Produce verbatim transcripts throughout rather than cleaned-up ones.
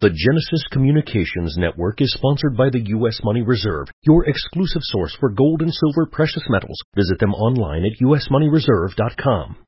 The Genesis Communications Network is sponsored by the U S Money Reserve, your exclusive source for gold and silver precious metals. Visit them online at u s money reserve dot com.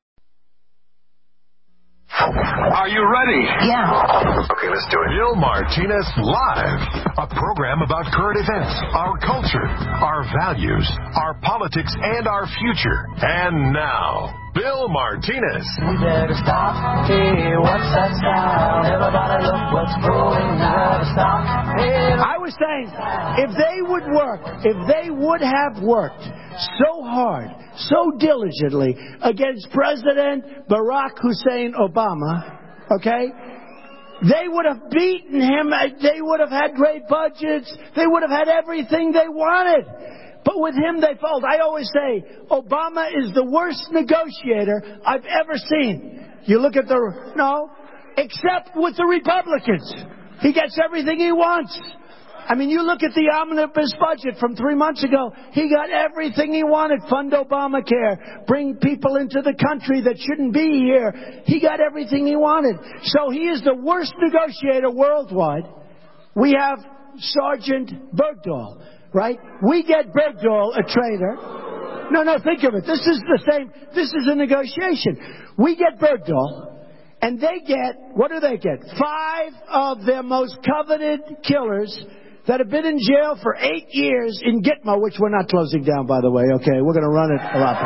Are you ready? Yeah. Okay, let's do it. Bill Martinez Live, a program about current events, our culture, our values, our politics, and our future. And now, Bill Martinez. We better stop. Hey, what's that sound? Everybody look what's going on. Stop. Hey. I was saying, if they would work, if they would have worked so hard, so diligently against President Barack Hussein Obama, okay, they would have beaten him. They would have had great budgets. They would have had everything they wanted. But with him, they failed. I always say, Obama is the worst negotiator I've ever seen. You look at the, no, except with the Republicans. He gets everything he wants. I mean, you look at the omnibus budget from three months ago. He got everything he wanted. Fund Obamacare. Bring people into the country that shouldn't be here. He got everything he wanted. So he is the worst negotiator worldwide. We have Sergeant Bergdahl, right? We get Bergdahl, a traitor. No, no, think of it. This is the same. This is a negotiation. We get Bergdahl, and they get, what do they get? Five of their most coveted killers that have been in jail for eight years in Gitmo, which we're not closing down, by the way. Okay, we're going to run it a lot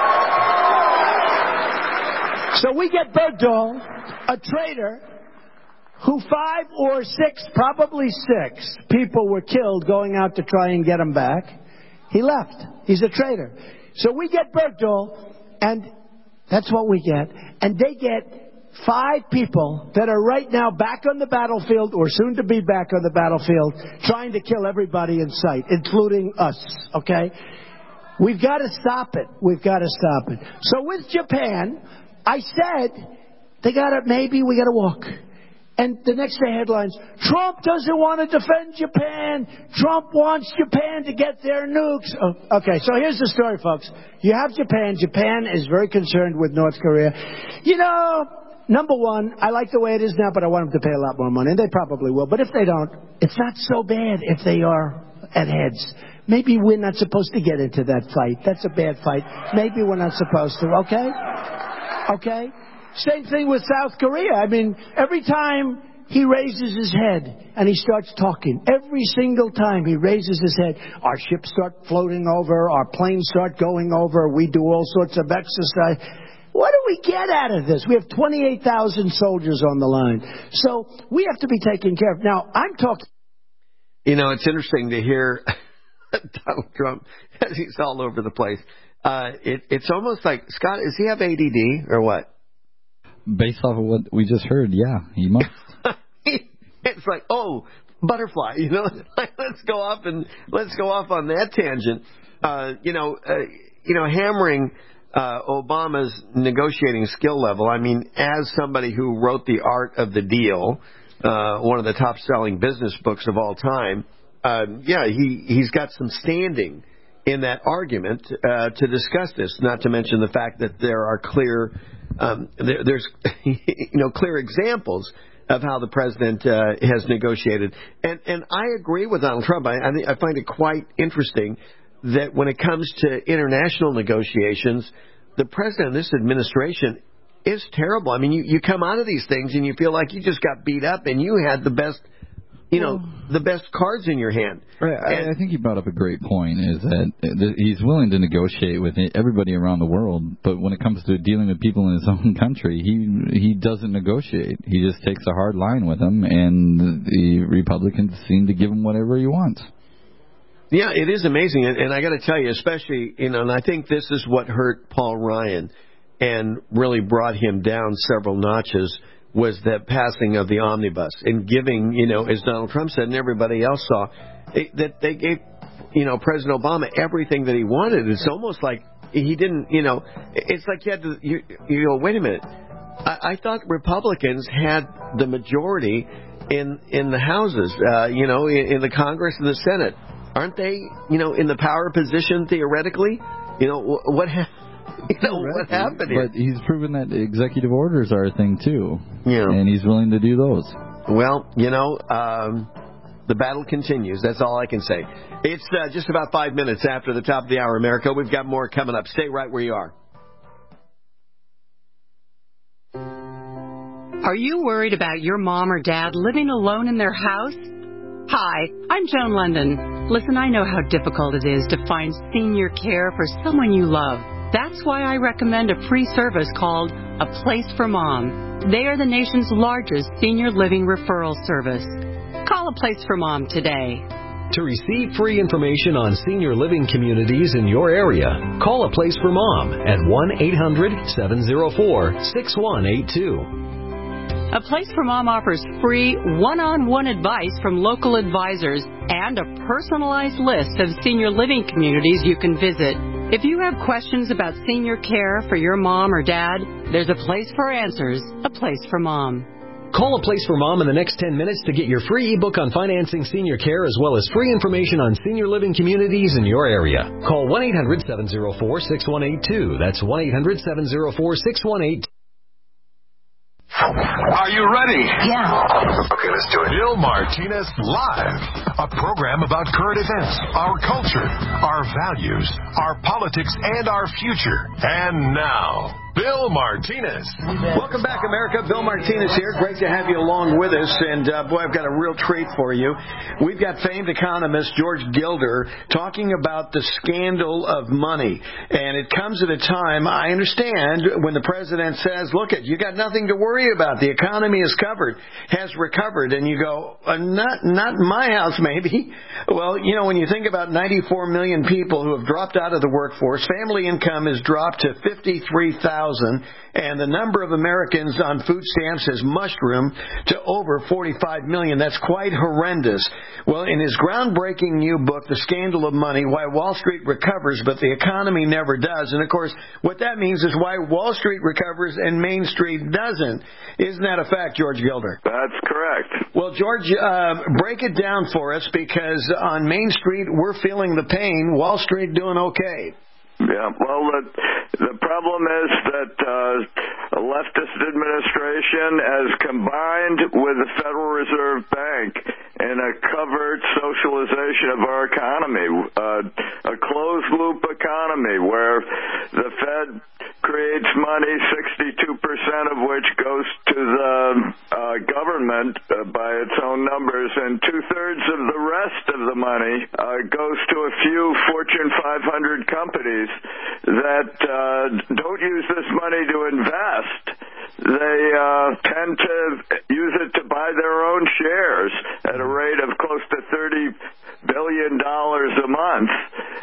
better. So we get Bergdahl, a traitor, who five or six, probably six, people were killed going out to try and get him back. He left. He's a traitor. So we get Bergdahl, and that's what we get. And they get five people that are right now back on the battlefield, or soon to be back on the battlefield, trying to kill everybody in sight, including us, okay? We've got to stop it. We've got to stop it. So with Japan, I said, they got to, maybe we got to walk. And the next day headlines, Trump doesn't want to defend Japan. Trump wants Japan to get their nukes. Oh, okay, so here's the story, folks. You have Japan. Japan is very concerned with North Korea. You know, number one, I like the way it is now, but I want them to pay a lot more money. And they probably will. But if they don't, it's not so bad if they are at heads. Maybe we're not supposed to get into that fight. That's a bad fight. Maybe we're not supposed to, okay? Okay? Same thing with South Korea. I mean, every time he raises his head and he starts talking, every single time he raises his head, our ships start floating over, our planes start going over, we do all sorts of exercise. What do we get out of this? We have twenty-eight thousand soldiers on the line. So we have to be taken care of. Now, I'm talking... You know, it's interesting to hear Donald Trump, as he's all over the place. Uh, it, it's almost like, Scott, does he have A D D or what? Based off of what we just heard, yeah, he must. It's like, oh, butterfly, you know, like, let's go off and let's go off on that tangent. Uh, you know, uh, you know, hammering uh, Obama's negotiating skill level. I mean, as somebody who wrote The Art of the Deal, uh, one of the top-selling business books of all time, uh, yeah, he he's got some standing in that argument uh, to discuss this. Not to mention the fact that there are clear. Um, there, there's, you know, clear examples of how the president uh, has negotiated, and and I agree with Donald Trump. I I, think, I find it quite interesting that when it comes to international negotiations, the president of this administration is terrible. I mean, you, you come out of these things and you feel like you just got beat up, and you had the best. You know, the best cards in your hand. Right. I, I think you brought up a great point, is that he's willing to negotiate with everybody around the world, but when it comes to dealing with people in his own country, he he doesn't negotiate. He just takes a hard line with them, and the Republicans seem to give him whatever he wants. Yeah, it is amazing, and, and I got to tell you, especially, you know, and I think this is what hurt Paul Ryan and really brought him down several notches, was that passing of the omnibus and giving, you know, as Donald Trump said and everybody else saw, it, that they gave, you know, President Obama everything that he wanted. It's almost like he didn't, you know, it's like you had to, you, you go, wait a minute. I, I thought Republicans had the majority in in the houses, uh, you know, in, in the Congress and the Senate. Aren't they, you know, in the power position theoretically? You know, what happened? You know, what happened here? But he's proven that executive orders are a thing, too. Yeah. And he's willing to do those. well, you know, um, the battle continues. That's all I can say. It's uh, just about five minutes after the top of the hour, America. We've got more coming up. Stay right where you are. Are you worried about your mom or dad living alone in their house? Hi, I'm Joan London. Listen, I know how difficult it is to find senior care for someone you love. That's why I recommend a free service called A Place for Mom. They are the nation's largest senior living referral service. Call A Place for Mom today. To receive free information on senior living communities in your area, call A Place for Mom at one eight hundred seven oh four six one eight two. A Place for Mom offers free one-on-one advice from local advisors and a personalized list of senior living communities you can visit. If you have questions about senior care for your mom or dad, there's a place for answers, A Place for Mom. Call A Place for Mom in the next ten minutes to get your free ebook on financing senior care as well as free information on senior living communities in your area. Call one eight hundred seven oh four six one eight two. That's one eight hundred seven oh four six one eight two. Are you ready? Yeah. Okay, let's do it. Bill Martinez Live, a program about current events, our culture, our values, our politics, and our future. And now, Bill Martinez. Welcome back, America. Bill Martinez here. Great to have you along with us. And, uh, boy, I've got a real treat for you. We've got famed economist George Gilder talking about the scandal of money. And it comes at a time, I understand, when the president says, look, it, you got nothing to worry about. The economy is covered, has recovered. And you go, uh, not, not my house, maybe. Well, you know, when you think about ninety-four million people who have dropped out of the workforce, family income has dropped to fifty-three thousand, and the number of Americans on food stamps has mushroomed to over forty-five million. That's quite horrendous. Well, in his groundbreaking new book, The Scandal of Money, Why Wall Street Recovers But the Economy Never Does. And, of course, what that means is why Wall Street recovers and Main Street doesn't. Isn't that a fact, George Gilder? That's correct. Well, George, uh, break it down for us, because on Main Street, we're feeling the pain. Wall Street doing okay. Yeah, well, the, the problem is that uh, a leftist administration has combined with the Federal Reserve Bank in a covert socialization of our economy, uh, a closed-loop economy where the Fed creates money, sixty-two percent of which goes to the uh, government uh, by its own numbers, and two-thirds of the rest of the money uh, goes to a few Fortune five hundred companies that uh, don't use this money to invest. They uh, tend to use it to buy their own shares at a rate of close to thirty billion dollars a month,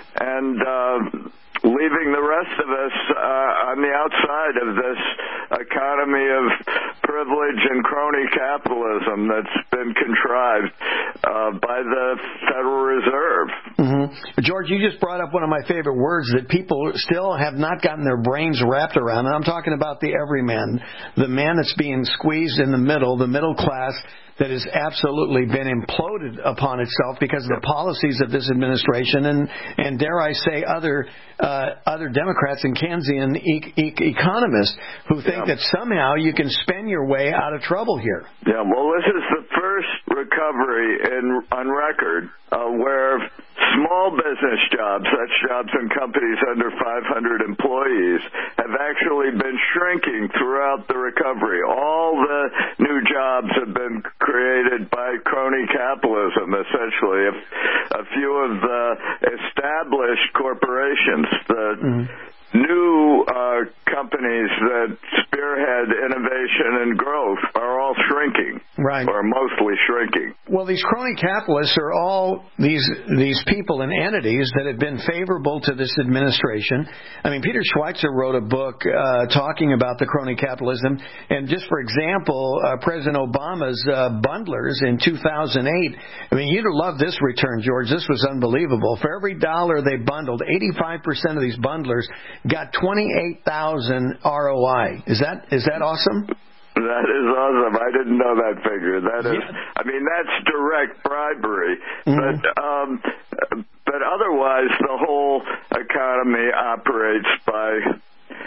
and uh, leaving the rest of us uh, on the outside of this economy of privilege and crony capitalism that's been contrived uh, by the Federal Reserve. Mm-hmm. George, you just brought up one of my favorite words that people still have not gotten their brains wrapped around, and I'm talking about the everyman, the man that's being squeezed in the middle, the middle class, that has absolutely been imploded upon itself because of the policies of this administration and, and dare I say, other uh, other Democrats and Keynesian e- e- economists who think yeah. that somehow you can spend your way out of trouble here. Yeah, well, this is the first recovery in on record uh, where small business jobs, such jobs in companies under five hundred employees, have actually been shrinking throughout the recovery. All the new jobs have been created by crony capitalism, essentially. A, a few of the established corporations, the mm-hmm. new uh, companies that spearhead innovation and growth are all shrinking, right, or mostly shrinking. Well, these crony capitalists are all these these people and entities that have been favorable to this administration. I mean, Peter Schweitzer wrote a book uh, talking about the crony capitalism, and just for example, uh, President Obama's uh, bundlers in two thousand eight, I mean, you'd love this return, George. This was unbelievable. For every dollar they bundled, eighty-five percent of these bundlers got twenty-eight thousand R O I. Is that is that awesome? That is awesome. I didn't know that figure. That is, yeah. I mean, that's direct bribery. Mm-hmm. But um, but otherwise, the whole economy operates by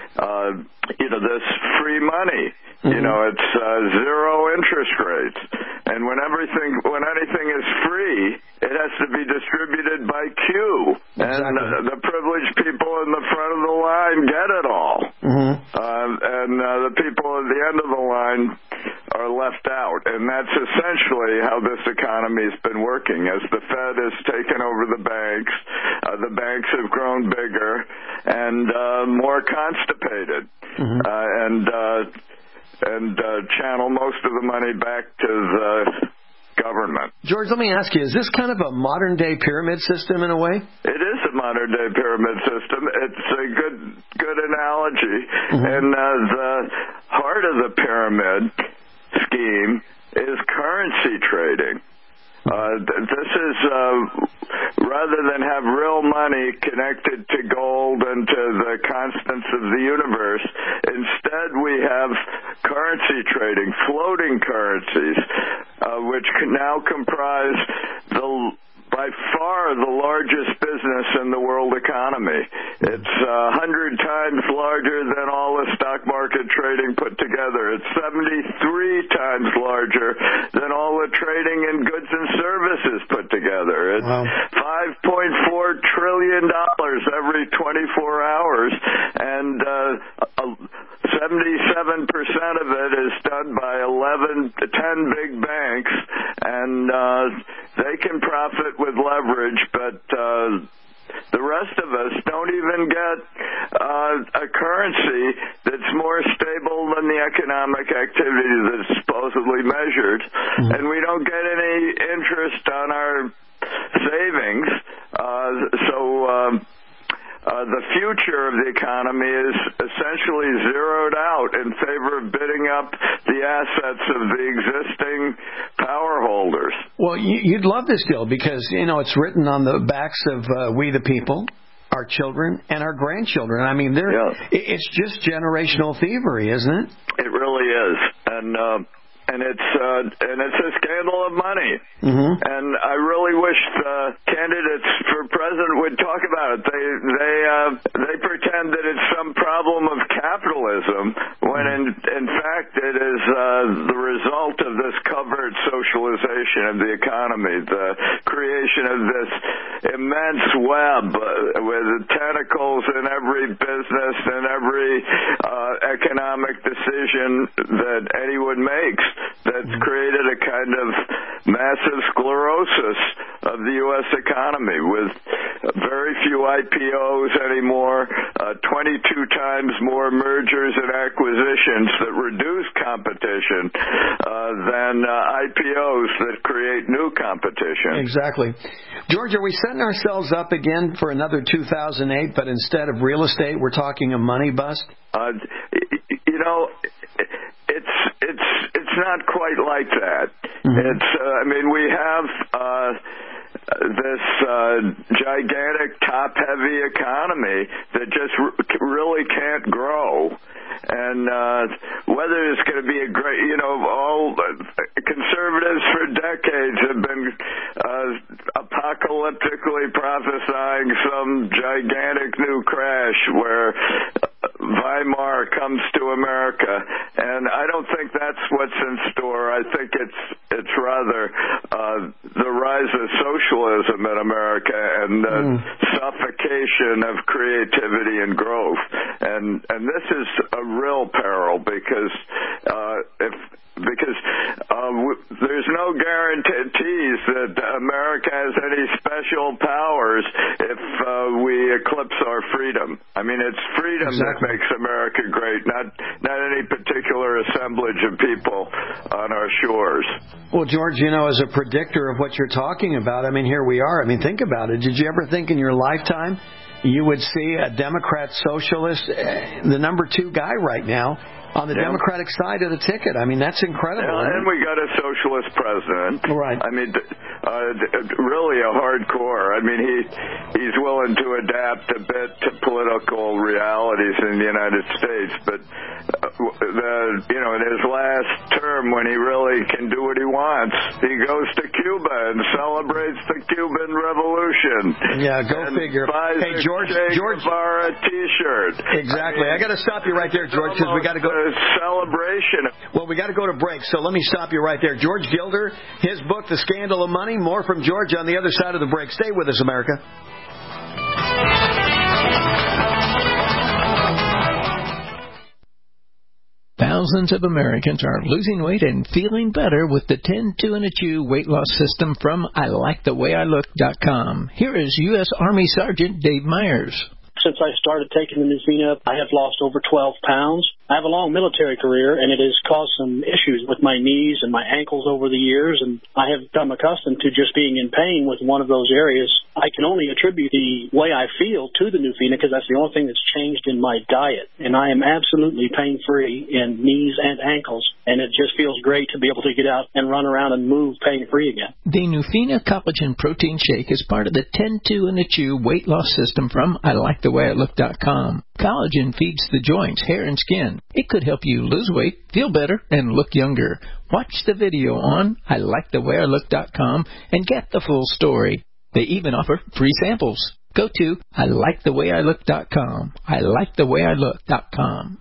uh, you know, this free money. Mm-hmm. You know, it's uh, zero interest rates, and when everything, when anything is free, it has to be distributed by queue, exactly. and uh, the privileged people in the front of the line get it all, mm-hmm. uh, and uh, the people at the end of the line are left out, and that's essentially how this economy has been working. As the Fed has taken over the banks, uh, the banks have grown bigger and uh, more constipated, mm-hmm. uh, and uh, and uh, channel most of the money back to the government. George, let me ask you, is this kind of a modern-day pyramid system in a way? It is a modern-day pyramid system. It's a good good analogy. Mm-hmm. And uh, the heart of the pyramid scheme is currency trading. Uh, this is, uh, rather than have real money connected to gold and to the constants of the universe, instead we have currency trading, floating currencies, uh, which can now comprise the by far the largest business in the world economy. It's a hundred times larger than all the stock market trading put together. It's seventy-three times larger than all the trading in goods and services put together. It's wow. five point four trillion dollars every twenty-four hours, and uh, seventy-seven percent of it is done by eleven to ten big banks, and uh, they can profit with leverage, but uh, the rest of us don't even get uh, a currency that's more stable than the economic activity that's supposedly measured, mm-hmm. and we don't get any interest on our savings. Uh, so um, uh, the future of the economy is essentially zeroed out in favor of bidding up the assets of the existing power holders. Well, you'd love this deal because, you know, it's written on the backs of uh, we the people, our children, and our grandchildren. I mean, they're, yeah. it's just generational thievery, isn't it? It really is. And uh, and it's uh, and it's a scandal of money. Mm-hmm. And I really wish the candidates for president would talk about it. They they uh, they pretend that it's some problem of capitalism when in in fact it is uh, the result of this covert socialization of the economy, the creation of this immense web uh, with tentacles in every business and every uh, economic decision that anyone makes. That's created a kind of massive sclerosis of the U S economy with very few I P Os anymore, uh, twenty-two times more mergers and acquisitions that reduce competition uh, than uh, I P Os that create new competition. Exactly. George, are we setting ourselves up again for another two thousand eight, but instead of real estate, we're talking a money bust? Uh, you know, it's it's it's not quite like that. Mm-hmm. It's uh, I mean we have uh, this uh, gigantic top-heavy economy that just r- really can't grow. And uh, whether it's going to be a great, you know, all conservatives for decades have been uh, apocalyptically prophesying some gigantic new crash where Weimar comes to America, and I don't think that's what's in store. I think it's it's rather uh, the rise of socialism in America and the mm. suffocation of creativity and growth, and and this is a real peril because uh, if. Because uh, w- there's no guarantees that America has any special powers if uh, we eclipse our freedom. I mean, it's freedom exactly. that makes America great, not not any particular assemblage of people on our shores. Well, George, you know, as a predictor of what you're talking about, I mean, here we are. I mean, think about it. Did you ever think in your lifetime you would see a Democrat socialist, uh, the number two guy right now, on the yeah. Democratic side of the ticket? I mean, that's incredible. Yeah, and we got a socialist president. Right. I mean, uh, really a hardcore. I mean, he he's willing to adapt a bit to political realities in the United States, but uh, the you know in his last term when he really can do what he wants, he goes to Cuba and celebrates the Cuban Revolution. Yeah, go and figure. Buys Hey, a George, Che George, Guevara T-shirt. Exactly. I, mean, I got to stop you right there, George, because we got to go. A celebration. Well, we got to go to break, so let me stop you right there. George Gilder, his book, The Scandal of Money. More from George on the other side of the break. Stay with us, America. Thousands of Americans are losing weight and feeling better with the ten two and a Chew weight loss system from I like the way I look dot com. Here is U S Army Sergeant Dave Myers. Since I started taking the Nuvina, I have lost over twelve pounds. I have a long military career, and it has caused some issues with my knees and my ankles over the years, and I have become accustomed to just being in pain with one of those areas. I can only attribute the way I feel to the Nuvina because that's the only thing that's changed in my diet, and I am absolutely pain-free in knees and ankles, and it just feels great to be able to get out and run around and move pain-free again. The Nuvina Collagen Protein Shake is part of the ten two and a Chew weight loss system from I like the way I look dot com. Collagen feeds the joints, hair, and skin. It could help you lose weight, feel better, and look younger. Watch the video on I like the way I look dot com and get the full story. They even offer free samples. Go to I like the way I look dot com. I like the way I look dot com.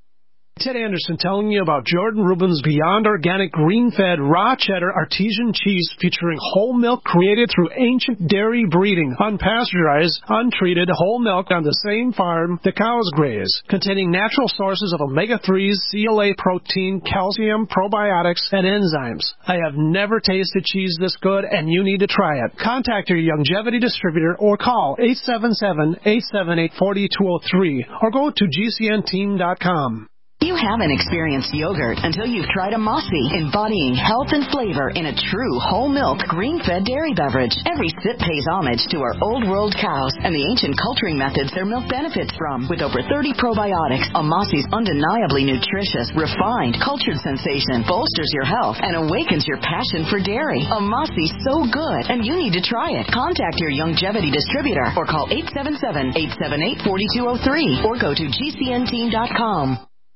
Ted Anderson telling you about Jordan Rubin's Beyond Organic Green-Fed Raw Cheddar Artesian Cheese featuring whole milk created through ancient dairy breeding, unpasteurized, untreated whole milk on the same farm the cows graze, containing natural sources of omega threes, C L A protein, calcium, probiotics, and enzymes. I have never tasted cheese this good, and you need to try it. Contact your Youngevity distributor or call eight seven seven, eight seven eight, four two zero three or go to G C N team dot com. You haven't experienced yogurt until you've tried a Mossy, embodying health and flavor in a true whole milk, green-fed dairy beverage. Every sip pays homage to our old world cows and the ancient culturing methods their milk benefits from. With over thirty probiotics, a Mossy's undeniably nutritious, refined, cultured sensation bolsters your health and awakens your passion for dairy. A Mossy's so good, and you need to try it. Contact your Youngevity distributor or call eight seven seven, eight seven eight, four two zero three or go to G C N team dot com.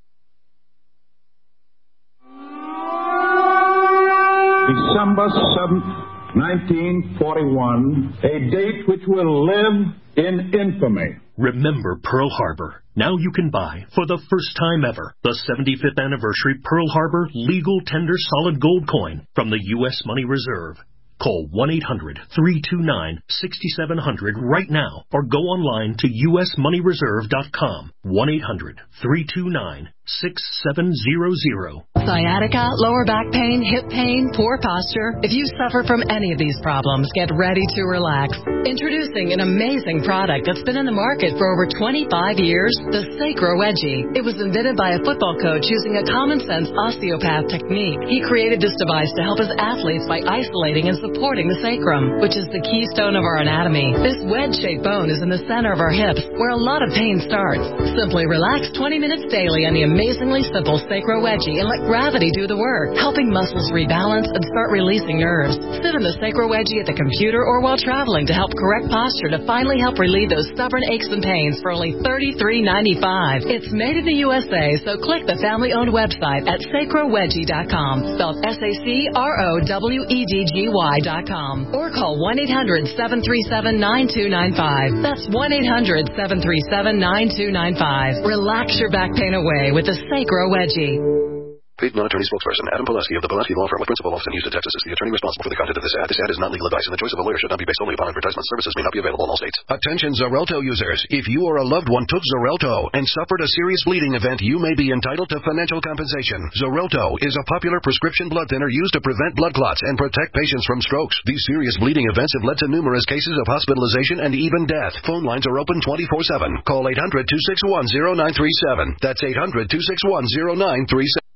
December seventh, nineteen forty-one, a date which will live in infamy. Remember Pearl Harbor. Now you can buy, for the first time ever, the seventy-fifth anniversary Pearl Harbor Legal Tender Solid Gold Coin from the U S Money Reserve. Call one eight hundred, three two nine, six seven zero zero right now or go online to U S money reserve dot com. one eight hundred, three two nine, six seven zero zero. Sciatica, lower back pain, hip pain, poor posture. If you suffer from any of these problems, get ready to relax. Introducing an amazing product that's been in the market for over twenty-five years, the Sacro Wedgie. It was invented by a football coach using a common sense osteopath technique. He created this device to help his athletes by isolating and supporting the sacrum, which is the keystone of our anatomy. This wedge-shaped bone is in the center of our hips, where a lot of pain starts. Simply relax twenty minutes daily on the amazingly simple Sacro Wedgie and let gravity do the work, helping muscles rebalance and start releasing nerves. Sit in the Sacro Wedgie at the computer or while traveling to help correct posture to finally help relieve those stubborn aches and pains for only thirty-three ninety-five. It's made in the U S A, so click the family-owned website at sacro wedgie dot com, spelled S A C R O W E D G Y dot com, or call one eight hundred, seven three seven, nine two nine five. That's one eight hundred, seven three seven, nine two nine five. Relax your back pain away with the Sacro Wedgie. Paid non-attorney spokesperson Adam Pulaski of the Pulaski Law Firm with principal office in Houston, Texas is the attorney responsible for the content of this ad. This ad is not legal advice, and the choice of a lawyer should not be based solely upon advertisement. Services may not be available in all states. Attention Xarelto users. If you or a loved one took Xarelto and suffered a serious bleeding event, you may be entitled to financial compensation. Xarelto is a popular prescription blood thinner used to prevent blood clots and protect patients from strokes. These serious bleeding events have led to numerous cases of hospitalization and even death. Phone lines are open twenty-four seven. Call eight hundred, two six one, zero nine three seven. That's eight hundred, two six one, zero nine three seven.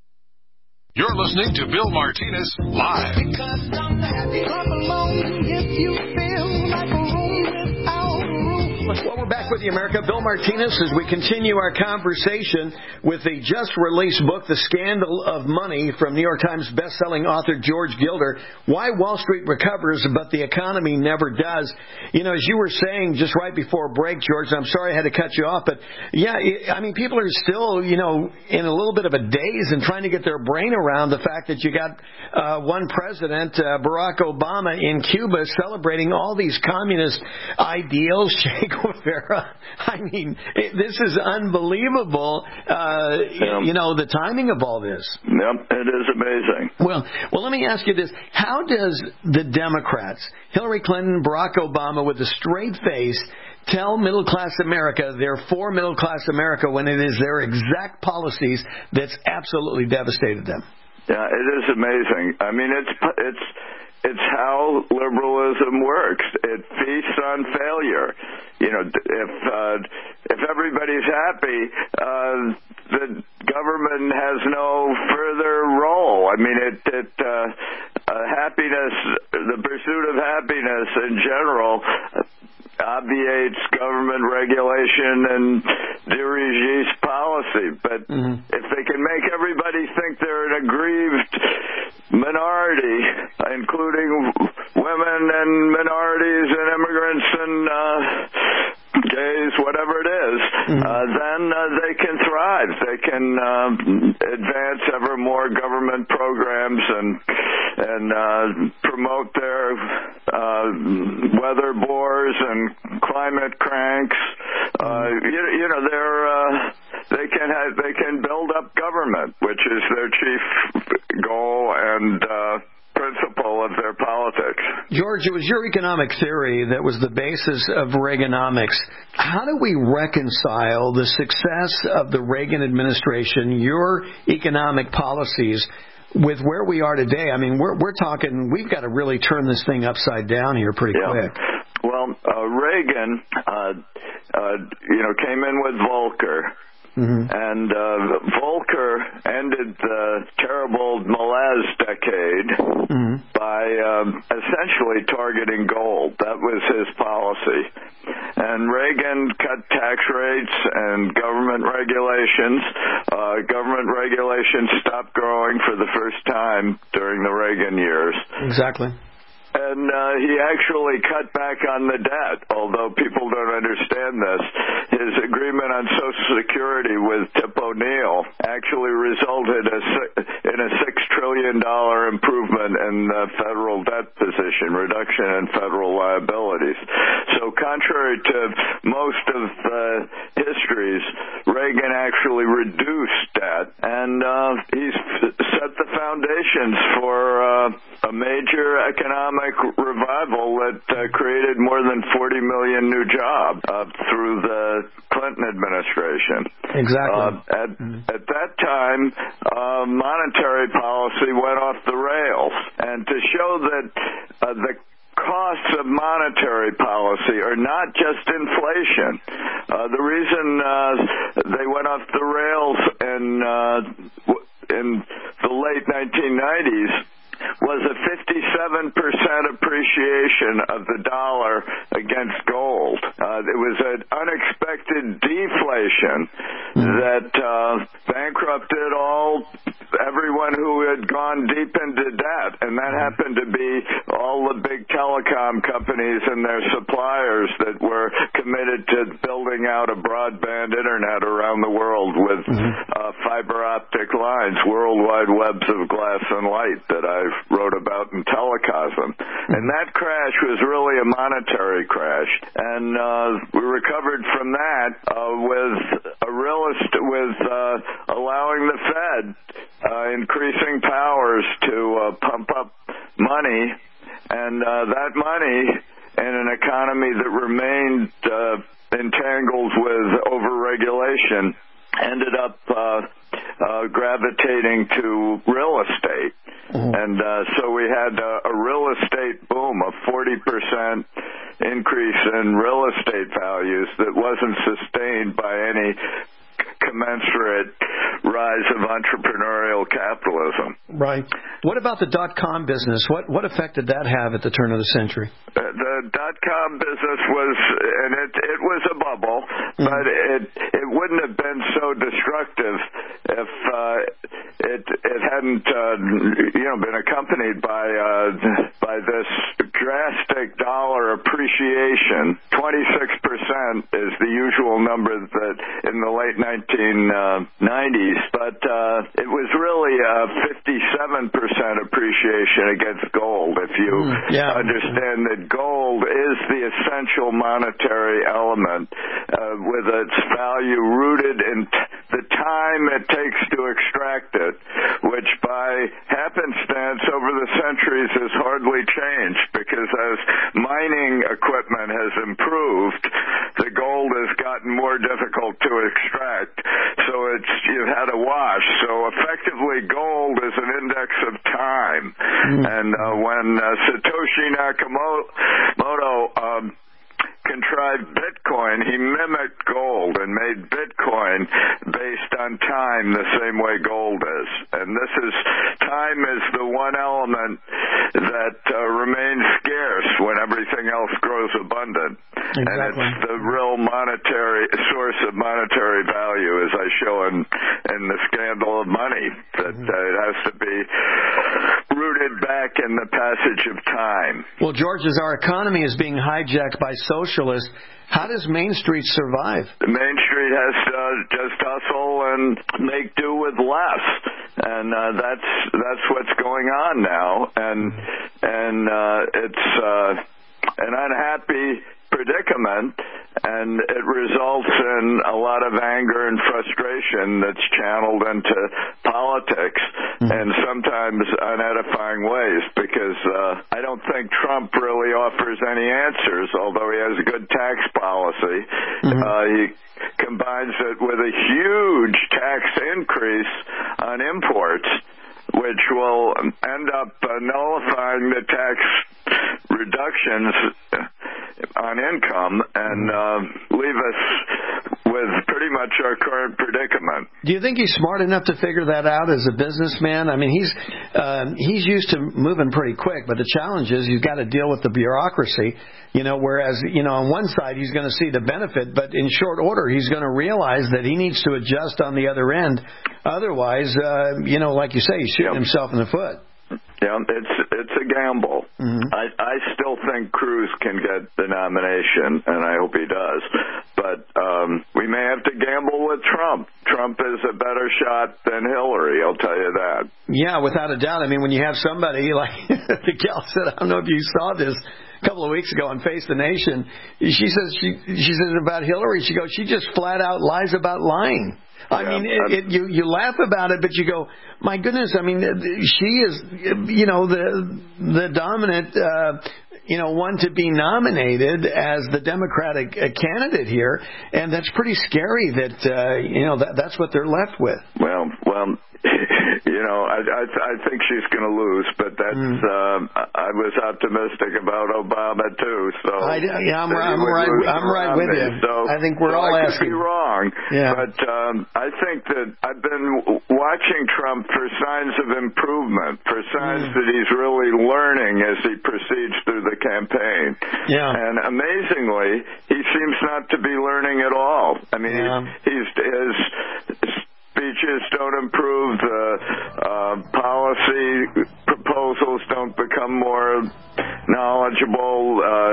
You're listening to Bill Martinez Live. Well, we're back with with you, America. Bill Martinez, as we continue our conversation with the just-released book, The Scandal of Money, from New York Times bestselling author George Gilder, Why Wall Street Recovers, But the Economy Never Does. You know, as you were saying just right before break, George, I'm sorry I had to cut you off, but, yeah, I mean, people are still, you know, in a little bit of a daze and trying to get their brain around the fact that you got uh, one president, uh, Barack Obama, in Cuba celebrating all these communist ideals, Che Guevara. I mean, it, this is unbelievable, uh, yeah. you know, the timing of all this. Yep, it is amazing. Well, well, let me ask you this. How does the Democrats, Hillary Clinton, Barack Obama, with a straight face, tell middle-class America they're for middle-class America when it is their exact policies that's absolutely devastated them? Yeah, it is amazing. I mean, it's it's it's how liberalism works. It feasts on failure. You know, if uh, if everybody's happy, uh, the government has no further role. I mean, it it uh, uh, happiness, the pursuit of happiness in general, obviates government regulation and dirigees policy. But mm-hmm. if they can make everybody think they're an aggrieved minority, including women and minorities and immigrants and uh, gays, whatever it is, mm-hmm. uh, then uh, they can thrive. They can uh, advance ever more government programs and and uh, promote their uh, weather bores and climate cranks. Uh, you, you know, they're uh, they can have, they can build up government, which is their chief goal and uh, principle of their politics. George, it was your economic theory that was the basis of Reaganomics. How do we reconcile the success of the Reagan administration, your economic policies, with where we are today? I mean, we're we're talking, we've got to really turn this thing upside down here pretty yeah. quick. Well, uh, Reagan, uh, uh, you know, came in with Volcker. Mm-hmm. And uh, Volcker ended the terrible malaise decade mm-hmm. by um, essentially targeting gold. That was his policy. And Reagan cut tax rates and government regulations. Uh, government regulations stopped growing for the first time during the Reagan years. Exactly. And uh, he actually cut back on the debt, although people don't understand this. His agreement on Social Security with Tip O'Neill actually resulted in a six trillion dollars improvement in the federal debt position, reduction in federal liabilities. So contrary to most of the histories, Reagan actually reduced debt, and uh, he's set the foundations for uh, a major economic revival that uh, created more than forty million new jobs uh, through the Clinton administration. Exactly. Uh, at, mm-hmm. at that time, uh, monetary policy went off the rails. And to show that uh, the costs of monetary policy are not just inflation. Uh, the reason uh, they went off the rails in, uh, in the late nineteen nineties was a fifty-seven percent appreciation of the dollar against gold. Uh, it was an unexpected deflation that uh, bankrupted all everyone who had gone deep into debt, and that happened to be all the big telecom companies and their suppliers that were committed to building out a broadband internet around the world with uh, fiber optic lines, worldwide webs of glass and light that I wrote about in Telecosm. And that crash was really a monetary crash. And uh, we recovered from that uh, with a realist, with uh, allowing the Fed uh, increasing powers to uh, pump up money. And uh, that money in an economy that remained uh, entangled with overregulation ended up uh, uh, gravitating to real estate. Mm-hmm. And uh, so we had uh, a real estate boom, a forty percent increase in real estate values that wasn't sustained by any commensurate rise of entrepreneurial capitalism. Right. What about the dot-com business? What what effect did that have at the turn of the century? Uh, the dot-com business was, and it it was a bubble, mm-hmm. but it it wouldn't have been so destructive if uh, it it hadn't uh, you know been accompanied by uh, by this drastic dollar appreciation. twenty-six percent is the usual number that in the late nineteen nineties, but uh, it was really a fifty-seven percent appreciation against gold. If you mm, yeah. understand that gold is the essential monetary element uh, with its value rooted in t- the time it takes to extract it, which by happenstance over the centuries has hardly changed, because as mining equipment has improved, the gold has gotten more difficult to extract, so it's you've had a wash. So effectively, gold is an index of time. Mm. And uh, when uh, Satoshi Nakamoto um, contrived Bitcoin, he mimicked gold and made Bitcoin based on time the same way gold is. And this is, time is the one element that uh, remains scarce when everything else grows abundant. Exactly. And it's the real monetary source of monetary value, as I show in, in the Scandal of Money, that uh, it has to be rooted back in the passage of time. Well, George, as our economy is being hijacked by socialists, how does Main Street survive? Main Street has to uh, just hustle and make do with less, and uh, that's that's what's going on now, and and uh, it's uh, an unhappy predicament, and it results in a lot of anger and frustration that's channeled into politics, mm-hmm. and sometimes unedifying ways, because uh, I don't think Trump really offers any answers, although he has a good tax policy. Mm-hmm. Uh, he combines it with a huge tax increase on imports, which will end up uh, nullifying the tax reductions on income and uh, leave us with pretty much our current predicament. Do you think he's smart enough to figure that out as a businessman? I mean, he's uh, he's used to moving pretty quick, but the challenge is you've got to deal with the bureaucracy. You know, whereas, you know, on one side he's going to see the benefit, but in short order he's going to realize that he needs to adjust on the other end. Otherwise, uh, you know, like you say, he's shooting yep. himself in the foot. Yeah, it's it's a gamble. Mm-hmm. I I still think Cruz can get the nomination, and I hope he does. But um, we may have to gamble with Trump. Trump is a better shot than Hillary, I'll tell you that. Yeah, without a doubt. I mean, when you have somebody like the gal said, I don't know if you saw this a couple of weeks ago on Face the Nation. She says she she says about Hillary. She goes, she just flat out lies about lying. I yeah, mean, it, it, you you laugh about it, but you go, my goodness! I mean, she is, you know, the the dominant, uh, you know, one to be nominated as the Democratic uh, candidate here, and that's pretty scary. That uh, you know that that's what they're left with. Well, well. You know, I, I, I think she's going to lose, but that's. Mm. Um, I was optimistic about Obama too. So I, yeah, I'm, I'm right. I'm right with you. So, I think we're so all I asking. I could be wrong, yeah. but um, I think that I've been watching Trump for signs of improvement, for signs mm. that he's really learning as he proceeds through the campaign. Yeah. And amazingly, he seems not to be learning at all. I mean, yeah. he's, he's his. Speeches don't improve, the uh, policy proposals don't become more knowledgeable. Uh,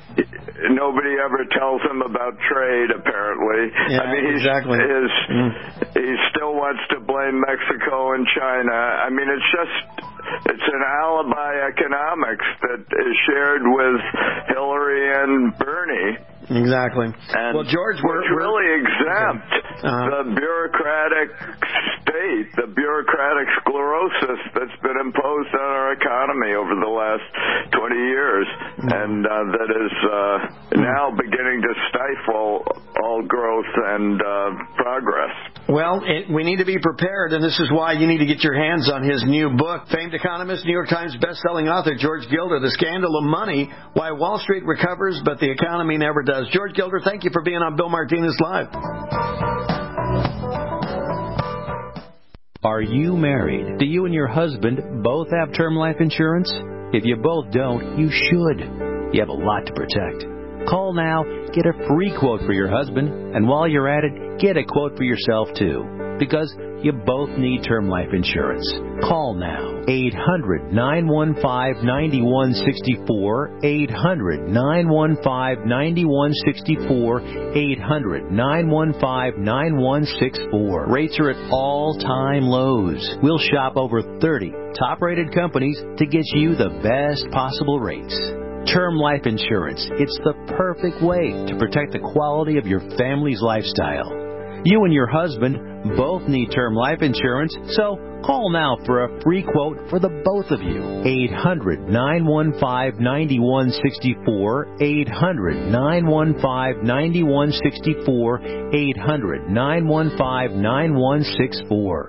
nobody ever tells him about trade, apparently. Yeah, I mean, he's, exactly. His, mm. he still wants to blame Mexico and China. I mean, it's just... It's an alibi economics that is shared with Hillary and Bernie. Exactly. And well, George, we're, which we're really exempt uh-huh. the bureaucratic state, the bureaucratic sclerosis that's been imposed on our economy over the last twenty years, mm-hmm. and uh, that is uh, mm-hmm. now beginning to stifle all growth and uh, progress. Well, it, we need to be prepared, and this is why you need to get your hands on his new book. Famed economist, New York Times best-selling author George Gilder, The Scandal of Money, Why Wall Street Recovers But the Economy Never Does. George Gilder, thank you for being on Bill Martinez Live. Are you married? Do you and your husband both have term life insurance? If you both don't, you should. You have a lot to protect. Call now, get a free quote for your husband, and while you're at it, get a quote for yourself too. Because you both need term life insurance. Call now. eight hundred, nine one five, nine one six four. eight hundred, nine one five, nine one six four. eight hundred, nine one five, nine one six four. Rates are at all-time lows. We'll shop over thirty top-rated companies to get you the best possible rates. Term life insurance. It's the perfect way to protect the quality of your family's lifestyle. You and your husband both need term life insurance, so call now for a free quote for the both of you. eight hundred, nine one five, nine one six four. eight hundred, nine one five, nine one six four. eight hundred, nine one five, nine one six four.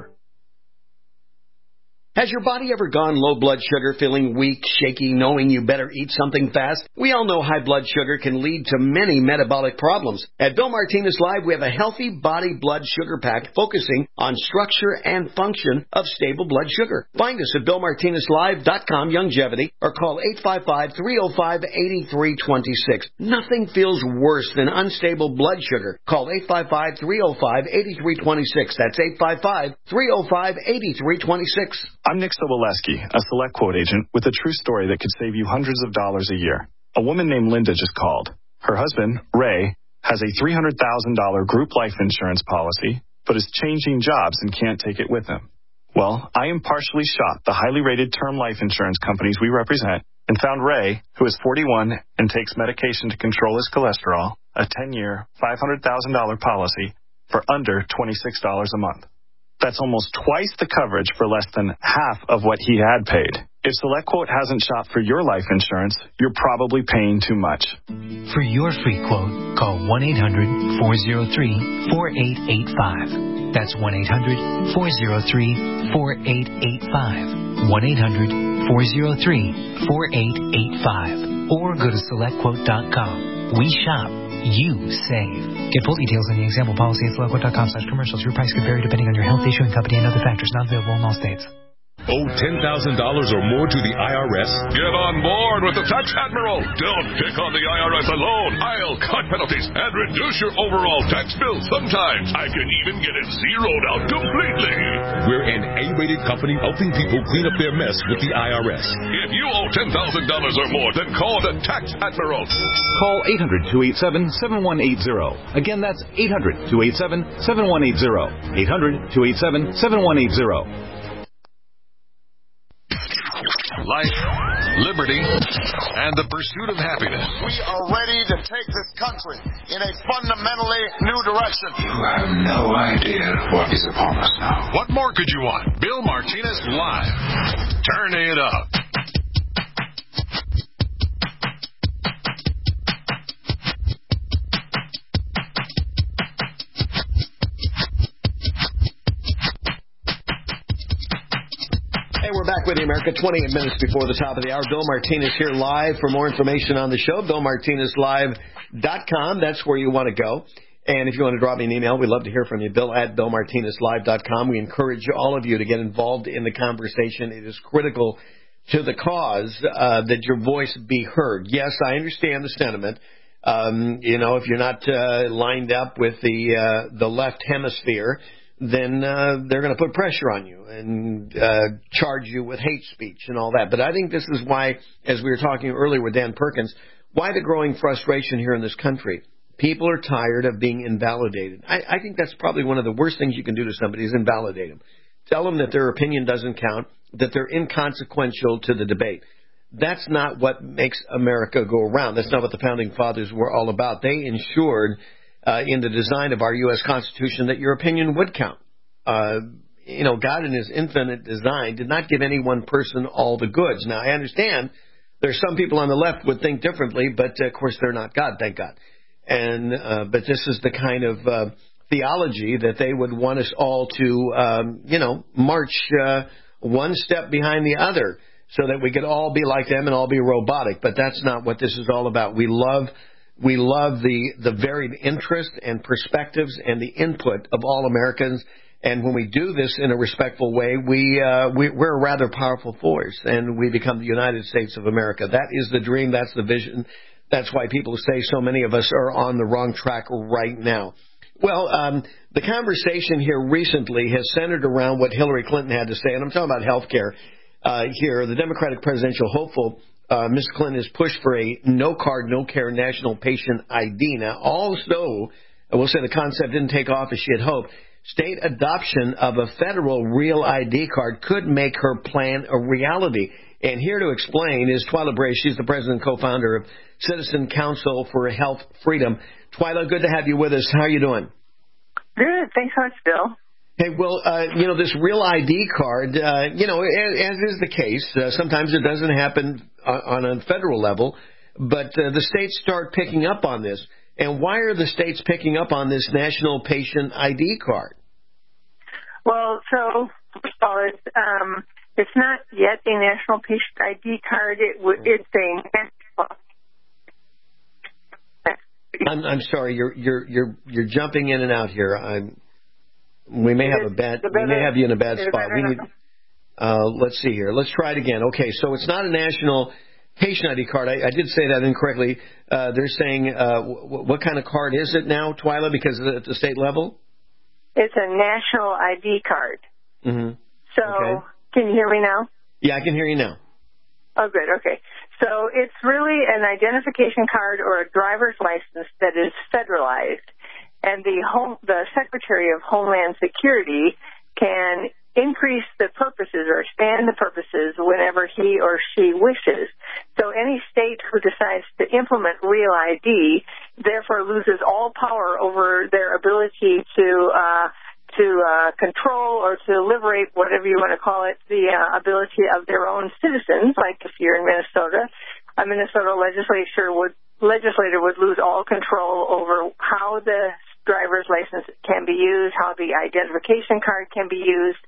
Has your body ever gone low blood sugar, feeling weak, shaky, knowing you better eat something fast? We all know high blood sugar can lead to many metabolic problems. At Bill Martinez Live, we have a healthy body blood sugar pack focusing on structure and function of stable blood sugar. Find us at bill martinez live dot com longevity or call eight five five, three oh five, eight three two six. Nothing feels worse than unstable blood sugar. Call eight five five, three oh five, eight three two six. That's eight five five, three oh five, eight three two six. I'm Nick Soboleski, a Select Quote agent with a true story that could save you hundreds of dollars a year. A woman named Linda just called. Her husband, Ray, has a three hundred thousand dollars group life insurance policy, but is changing jobs and can't take it with him. Well, I impartially shot the highly rated term life insurance companies we represent and found Ray, who is forty-one and takes medication to control his cholesterol, a ten-year, five hundred thousand dollars policy for under twenty-six dollars a month. That's almost twice the coverage for less than half of what he had paid. If SelectQuote hasn't shopped for your life insurance, you're probably paying too much. For your free quote, call one eight hundred, four oh three, four eight eight five. That's one eight hundred, four oh three, four eight eight five. one eight hundred, four oh three, four eight eight five. Or go to select quote dot com. We shop. You save. Get full details on the example policy at select quote dot com slash commercials. Your price could vary depending on your health, issuing company, and other factors. Not available in all states. Owe ten thousand dollars or more to the I R S? Get on board with the Tax Admiral. Don't pick on the I R S alone. I'll cut penalties and reduce your overall tax bill. Sometimes I can even get it zeroed out completely. We're an A-rated company helping people clean up their mess with the I R S. If you owe ten thousand dollars or more, then call the Tax Admiral. Call eight hundred, two eight seven, seven one eight zero. Again, that's eight hundred, two eight seven, seven one eight zero. eight hundred, two eight seven, seven one eight zero. Life, liberty, and the pursuit of happiness. We are ready to take this country in a fundamentally new direction. You have no idea what is upon us now. What more could you want? Bill Martinez Live. Turn it up. Hey, we're back with you, America. twenty-eight minutes before the top of the hour. Bill Martinez here live. For more information on the show, bill martinez live dot com. That's where you want to go. And if you want to drop me an email, we'd love to hear from you. Bill at bill martinez live dot com. We encourage all of you to get involved in the conversation. It is critical to the cause uh, that your voice be heard. Yes, I understand the sentiment. Um, you know, if you're not uh, lined up with the uh, the left hemisphere, then uh, they're going to put pressure on you and uh, charge you with hate speech and all that. But I think this is why, as we were talking earlier with Dan Perkins, why the growing frustration here in this country. People are tired of being invalidated. I, I think that's probably one of the worst things you can do to somebody is invalidate them. Tell them that their opinion doesn't count, that they're inconsequential to the debate. That's not what makes America go around. That's not what the Founding Fathers were all about. They ensured Uh, in the design of our U S Constitution that your opinion would count. Uh, you know, God in his infinite design did not give any one person all the goods. Now, I understand there's some people on the left would think differently, but uh, of course they're not God, thank God. And uh, but this is the kind of uh, theology that they would want us all to, um, you know, march uh, one step behind the other so that we could all be like them and all be robotic. But that's not what this is all about. We love We love the, the varied interests and perspectives and the input of all Americans. And when we do this in a respectful way, we, uh, we, we're a rather powerful force, and we become the United States of America. That is the dream. That's the vision. That's why people say so many of us are on the wrong track right now. Well, um, the conversation here recently has centered around what Hillary Clinton had to say, and I'm talking about health care uh, here. The Democratic presidential hopeful, uh, Miz Clinton, has pushed for a no-card, no-care national patient I D. Now, also, I will say the concept didn't take off as she had hoped. State adoption of a federal real I D card could make her plan a reality. And here to explain is Twyla Bray. She's the president and co-founder of Citizen Council for Health Freedom. Twyla, good to have you with us. How are you doing? Good. Thanks so much, Bill. Hey, well, uh, you know, this real I D card, uh, you know, as, as is the case, uh, sometimes it doesn't happen on, on a federal level, but uh, the states start picking up on this. And why are the states picking up on this national patient I D card? Well, so, first of all, it's, um, it's not yet a national patient I D card. It w- it's a I'm, I'm sorry, you're you're you're you're jumping in and out here. I'm. We may have a bad. We may have you in a bad spot. We need. Uh, let's see here. Let's try it again. Okay, so it's not a national patient I D card. I, I did say that incorrectly. Uh, they're saying uh, w- what kind of card is it now, Twyla? Because at the state level. It's a national I D card. Mm-hmm. So, okay. Can you hear me now? Yeah, I can hear you now. Oh, good. Okay. So it's really an identification card or a driver's license that is federalized, and the home, the Secretary of Homeland Security can increase the purposes or expand the purposes whenever he or she wishes. So any state who decides to implement Real I D therefore loses all power over their ability to uh, to uh, control or to liberate, whatever you want to call it, the uh, ability of their own citizens. Like if you're in Minnesota, a Minnesota legislature would legislator would lose all control over how the driver's license can be used, how the identification card can be used.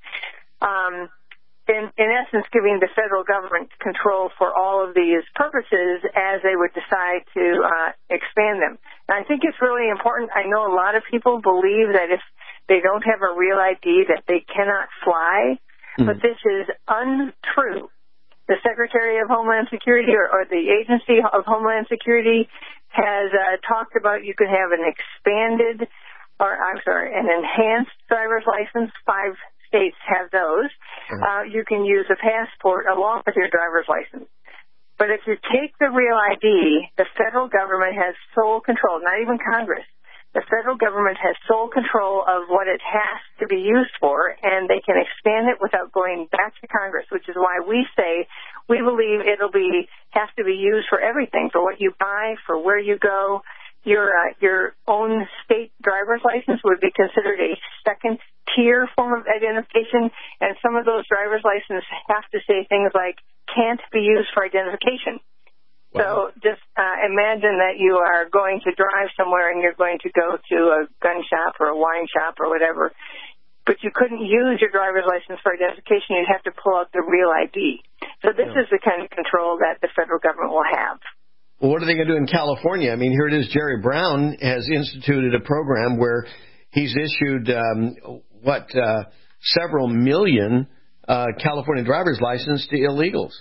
Um, in, in essence, giving the federal government control for all of these purposes as they would decide to uh, expand them. And I think it's really important. I know a lot of people believe that if they don't have a real I D that they cannot fly, mm-hmm. but this is untrue. The Secretary of Homeland Security or, or the Agency of Homeland Security has uh, talked about you could have an expanded, or I'm sorry, an enhanced driver's license. Five states have those. Mm-hmm. Uh, you can use a passport along with your driver's license. But if you take the real I D, the federal government has sole control, not even Congress. The federal government has sole control of what it has to be used for, and they can expand it without going back to Congress, which is why we say we believe it'll be has to be used for everything, for what you buy, for where you go. Your uh, your own state driver's license would be considered a second-tier form of identification, and some of those driver's licenses have to say things like can't be used for identification. Wow. So just uh, imagine that you are going to drive somewhere and you're going to go to a gun shop or a wine shop or whatever, but you couldn't use your driver's license for identification. You'd have to pull out the real I D. So this yeah. is the kind of control that the federal government will have. Well, what are they going to do in California? I mean, here it is. Jerry Brown has instituted a program where he's issued, um, what, uh, several million uh, California driver's licenses to illegals.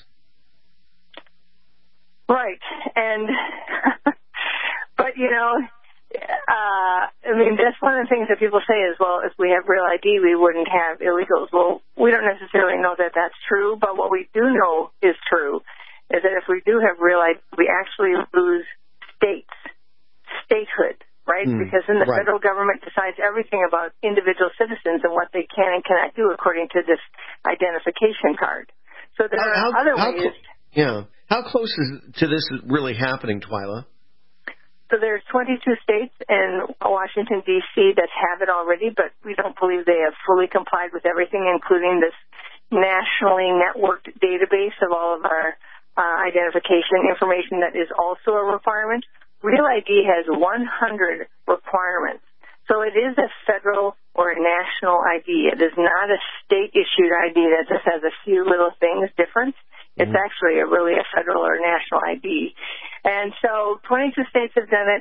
Right, and, but, you know, uh, I mean, that's one of the things that people say is, well, if we have real I D, we wouldn't have illegals. Well, we don't necessarily know that that's true, but what we do know is true is that if we do have real I D, we actually lose states, statehood, right? Mm, because then the right. federal government decides everything about individual citizens and what they can and cannot do according to this identification card. So there how, are how, other how ways. Cl- yeah. How close is to this really happening, Twyla? So there's twenty-two states and Washington, D C that have it already, but we don't believe they have fully complied with everything, including this nationally networked database of all of our uh, identification information that is also a requirement. Real I D has one hundred requirements. So it is a federal or a national I D. It is not a state-issued I D that just has a few little things different. It's actually a really a federal or national I D. And so twenty-two states have done it.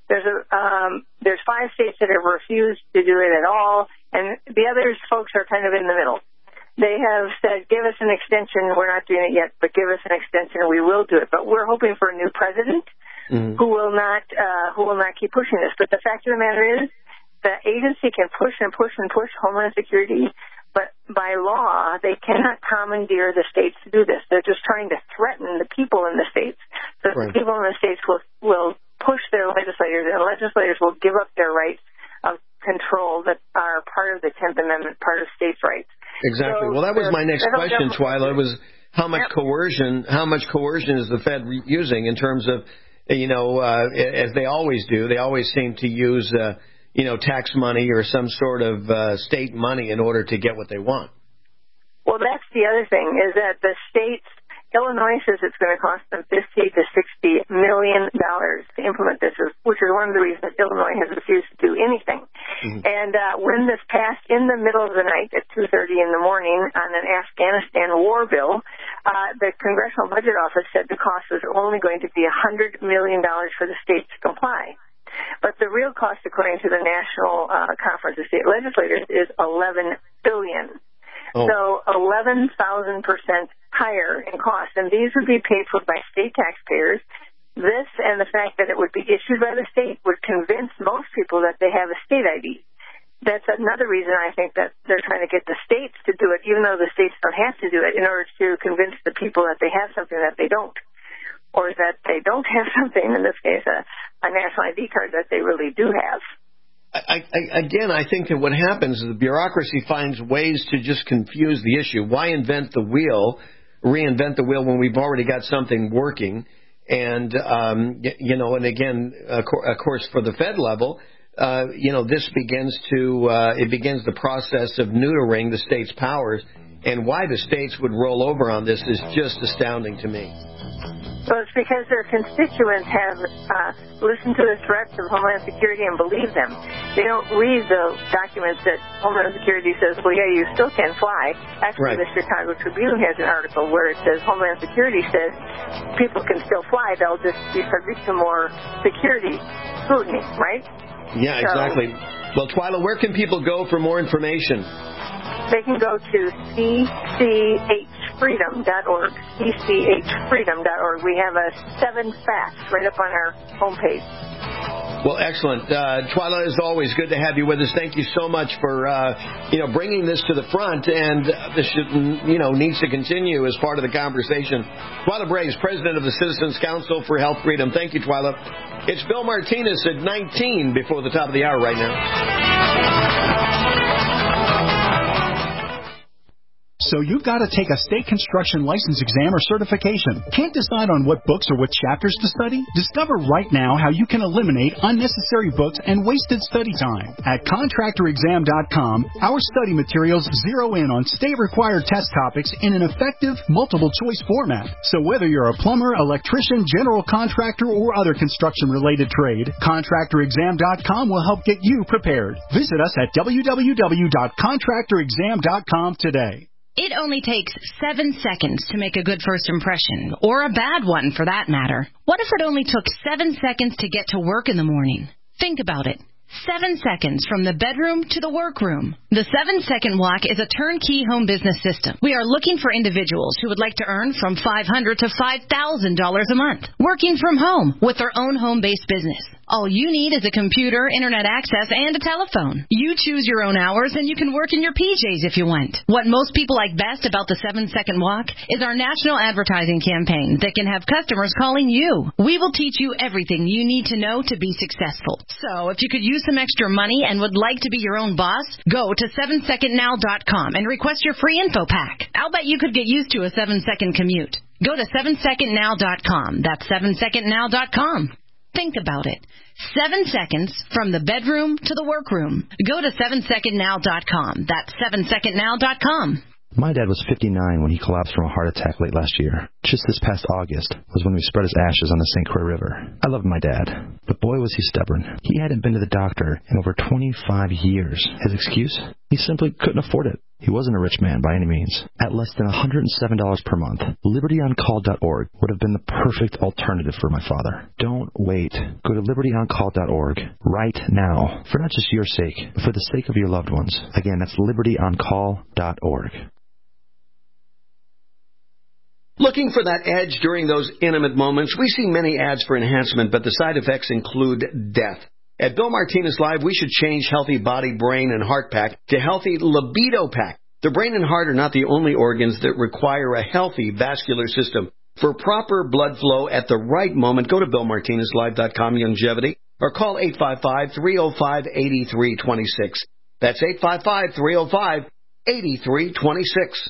There's a um, there's five states that have refused to do it at all, and the others folks are kind of in the middle. They have said, give us an extension. We're not doing it yet, but give us an extension and we will do it. But we're hoping for a new president mm-hmm. who will not uh, who will not keep pushing this. But the fact of the matter is, the agency can push and push and push Homeland Security, but by law, they cannot commandeer the states to do this. They're just trying to threaten the people in the states. So right. the people in the states will will push their legislators, and legislators will give up their rights of control that are part of the tenth Amendment, part of states' rights. Exactly. So well, that was my next question, Twyla, was how much yep. coercion, how much coercion is the Fed using in terms of, you know, uh, as they always do, they always seem to use, uh, you know, tax money or some sort of uh, state money in order to get what they want. Well, that's the other thing, is that the states, Illinois says it's going to cost them fifty to sixty million dollars to implement this, which is one of the reasons Illinois has refused to do anything. Mm-hmm. And uh, when this passed in the middle of the night at two thirty in the morning on an Afghanistan war bill, uh, the Congressional Budget Office said the cost was only going to be one hundred million dollars for the states to comply. But the real cost, according to the National uh, Conference of State Legislators, is eleven billion dollars. Oh. So eleven thousand percent higher in cost, and these would be paid for by state taxpayers. This and the fact that it would be issued by the state would convince most people that they have a state I D. That's another reason I think that they're trying to get the states to do it, even though the states don't have to do it, in order to convince the people that they have something that they don't, or that they don't have something, in this case, a, a national I D card that they really do have. I, I, again, I think that what happens is the bureaucracy finds ways to just confuse the issue. Why invent the wheel, reinvent the wheel when we've already got something working? And, um, you know, and again, of course, for the Fed level, uh, you know, this begins to, uh, it begins the process of neutering the state's powers. And why the states would roll over on this is just astounding to me. Well, it's because their constituents have uh, listened to the threats of Homeland Security and believe them. They don't read the documents that Homeland Security says, well, yeah, you still can fly. Actually, right. the Chicago Tribune has an article where it says Homeland Security says people can still fly. They'll just be subject to more security scrutiny, right? Yeah, so, exactly. Well, Twyla, where can people go for more information? They can go to c c h freedom dot org, c c h freedom dot org. We have a seven facts right up on our homepage. Well, excellent. Uh, Twyla, as always, good to have you with us. Thank you so much for, uh, you know, bringing this to the front, and this should, you know, needs to continue as part of the conversation. Twyla Brase, president of the Citizens Council for Health Freedom. Thank you, Twyla. It's Bill Martinez at nineteen before the top of the hour right now. So you've got to take a state construction license exam or certification. Can't decide on what books or what chapters to study? Discover right now how you can eliminate unnecessary books and wasted study time. At contractor exam dot com, our study materials zero in on state-required test topics in an effective, multiple-choice format. So whether you're a plumber, electrician, general contractor, or other construction-related trade, contractor exam dot com will help get you prepared. Visit us at w w w dot contractor exam dot com today. It only takes seven seconds to make a good first impression, or a bad one for that matter. What if it only took seven seconds to get to work in the morning? Think about it. Seven seconds from the bedroom to the workroom. The Seven Second Walk is a turnkey home business system. We are looking for individuals who would like to earn from five hundred dollars to five thousand dollars a month, working from home with their own home-based business. All you need is a computer, internet access, and a telephone. You choose your own hours, and you can work in your P Js if you want. What most people like best about the Seven Second Walk is our national advertising campaign that can have customers calling you. We will teach you everything you need to know to be successful. So if you could use some extra money and would like to be your own boss, go to seven second now dot com and request your free info pack. I'll bet you could get used to a seven-second commute. Go to seven second now dot com. That's seven second now dot com. Think about it. Seven seconds from the bedroom to the workroom. Go to seven second now dot com. That's seven second now dot com. My dad was fifty-nine when he collapsed from a heart attack late last year. Just this past August was when we spread his ashes on the Saint Croix River. I loved my dad, but boy was he stubborn. He hadn't been to the doctor in over twenty-five years. His excuse? He simply couldn't afford it. He wasn't a rich man by any means. At less than one hundred seven dollars per month, liberty on call dot org would have been the perfect alternative for my father. Don't wait. Go to liberty on call dot org right now, for not just your sake, but for the sake of your loved ones. Again, that's liberty on call dot org. Looking for that edge during those intimate moments? We see many ads for enhancement, but the side effects include death. At Bill Martinez Live, we should change Healthy Body, Brain, and Heart Pack to Healthy Libido Pack. The brain and heart are not the only organs that require a healthy vascular system. For proper blood flow at the right moment, go to bill martinez live dot com Longevity or call eight five five, three oh five, eight three two six. That's eight five five, three oh five, eight three two six.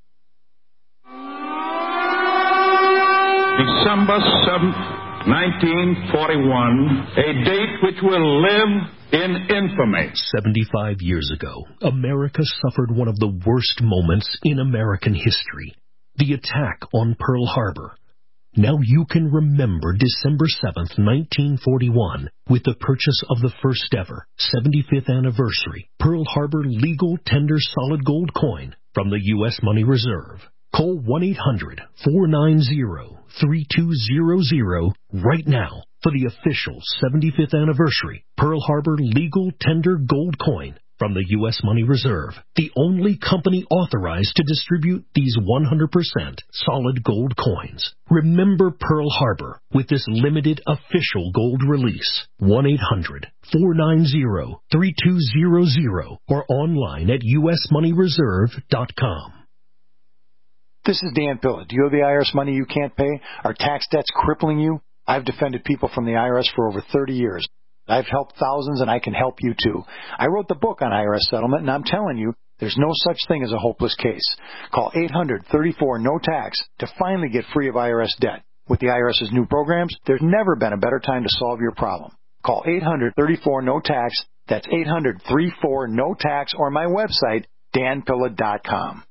December seventh, nineteen forty-one, a date which will live in infamy. seventy-five years ago, America suffered one of the worst moments in American history, the attack on Pearl Harbor. Now you can remember December seventh, nineteen forty-one, with the purchase of the first ever seventy-fifth anniversary Pearl Harbor Legal Tender Solid Gold Coin from the U S Money Reserve. Call one eight hundred, four nine zero, three two zero zero right now for the official seventy-fifth anniversary Pearl Harbor Legal Tender Gold Coin from the U S Money Reserve, the only company authorized to distribute these one hundred percent solid gold coins. Remember Pearl Harbor with this limited official gold release. one eight hundred, four nine zero, three two zero zero or online at u s money reserve dot com. This is Dan Pilla. Do you owe the I R S money you can't pay? Are tax debts crippling you? I've defended people from the I R S for over thirty years. I've helped thousands, and I can help you too. I wrote the book on I R S settlement, and I'm telling you, there's no such thing as a hopeless case. Call eight hundred, thirty-four, no tax to finally get free of I R S debt. With the IRS's new programs, there's never been a better time to solve your problem. Call eight hundred, thirty-four, no tax. That's eight hundred, thirty-four, no tax, or my website, dan pilla dot com.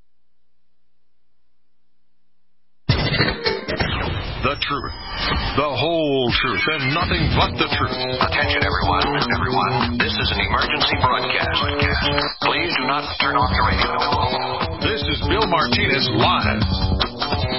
The truth, the whole truth, and nothing but the truth. Attention, everyone. Everyone, this is an emergency broadcast. Please do not turn off your radio. This is Bill Martinez Live.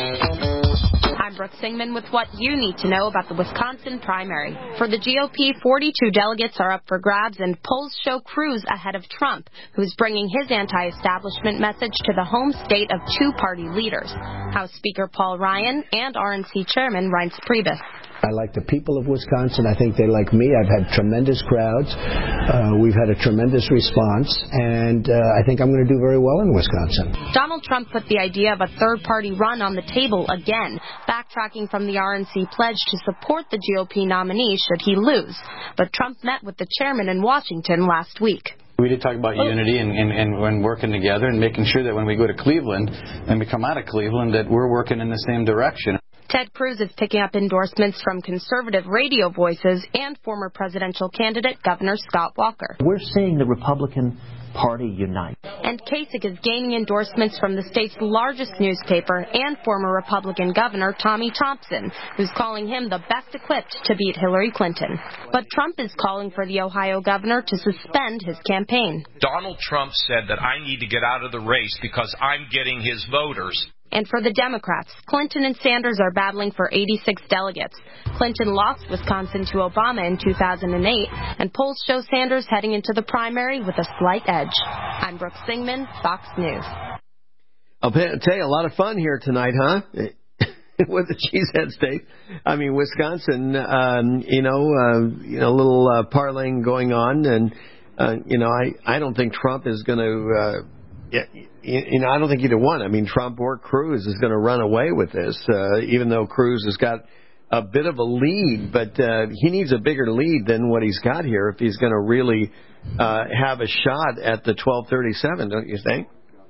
I'm Brooke Singman with what you need to know about the Wisconsin primary. For the G O P, forty-two delegates are up for grabs, and polls show Cruz ahead of Trump, who's bringing his anti-establishment message to the home state of two party leaders, House Speaker Paul Ryan and R N C Chairman Reince Priebus. I like the people of Wisconsin. I think they like me. I've had tremendous crowds. Uh, we've had a tremendous response, and uh, I think I'm going to do very well in Wisconsin. Donald Trump put the idea of a third-party run on the table again, backtracking from the R N C pledge to support the G O P nominee should he lose. But Trump met with the chairman in Washington last week. We did talk about unity and, and, and when working together and making sure that when we go to Cleveland and we come out of Cleveland that we're working in the same direction. Ted Cruz is picking up endorsements from conservative radio voices and former presidential candidate Governor Scott Walker. We're seeing the Republican Party unite. And Kasich is gaining endorsements from the state's largest newspaper and former Republican Governor Tommy Thompson, who's calling him the best equipped to beat Hillary Clinton. But Trump is calling for the Ohio governor to suspend his campaign. Donald Trump said that I need to get out of the race because I'm getting his voters. And for the Democrats, Clinton and Sanders are battling for eighty-six delegates. Clinton lost Wisconsin to Obama in two thousand eight, and polls show Sanders heading into the primary with a slight edge. I'm Brooke Singman, Fox News. I'll tell you, a lot of fun here tonight, huh? With the Cheesehead State. I mean, Wisconsin, um, you know, uh, you know, a little uh, parlaying going on, and, uh, you know, I, I don't think Trump is going to... Uh, Yeah, you know, I don't think either one. I mean, Trump or Cruz is going to run away with this, uh, even though Cruz has got a bit of a lead. But uh, he needs a bigger lead than what he's got here if he's going to really uh, have a shot at the twelve thirty-seven, don't you think?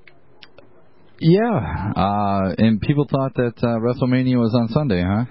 Yeah, uh, and people thought that uh, WrestleMania was on Sunday, huh?